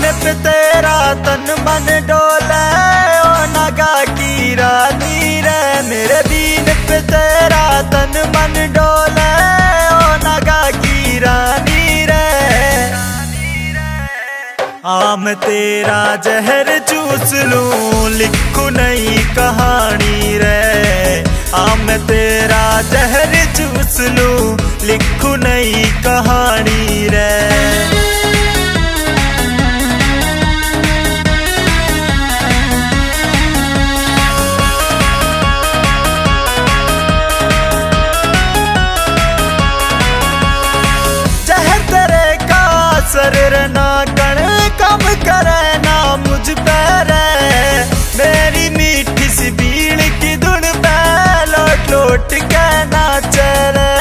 पे तेरा तन मन डोले, ओ नगा की रानी रे। मेरे दीन पे तेरा तन मन डोले, ओ नगा की रानी रे। मैं तेरा जहर चूस लूं, लिखूं नई कहानी रे। मैं तेरा जहर चूस लूं, लिखूं नई कहानी रे। सर ना कण कम करे ना मुझ पर, मेरी मीठी सी बीड़ की धुन पे लौट लौट के नाचे रे।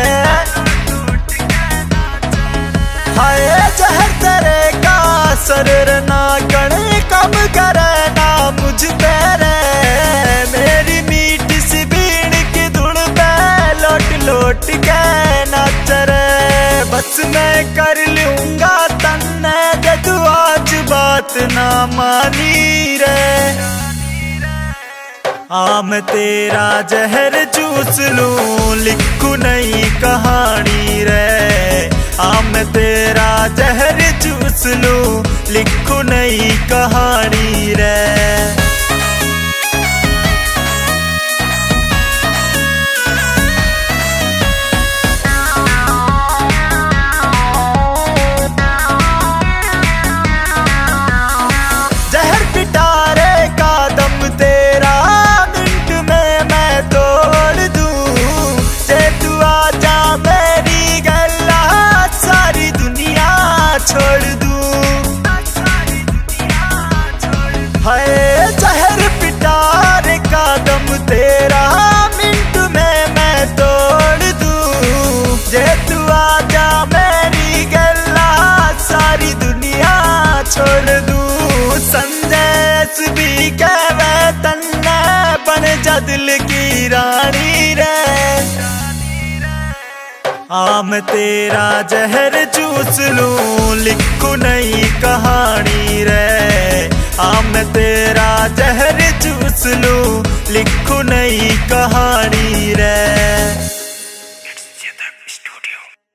हाय जहर तेरे का सर ना कण कम करे ना मुझ पर, मेरी मीठी सी बीड़ की धुन पे लौट लौट के नाचे रे। बस मैं कर लूंगा तन्ने दे तू आज बात ना मानी रे। मैं तेरा जहर चूस लूं, लिखूं नई कहानी रे। मैं तेरा जहर चूस लूं, लिखूं नई कहानी रे। छोड़ दूं हाय जहर पिटार का दम तेरा, मिनट में मैं तोड़ दूं। जे तू आजा मेरी गल्ला, सारी दुनिया छोड़ दूं। संदेश भी कहवे तन्ने बन जा दिल की रानी रे। मैं तेरा जहर चूस लूं, लिखूं नई कहानी रे। मैं तेरा जहर चूस लूं, लिखूं नई कहानी रे।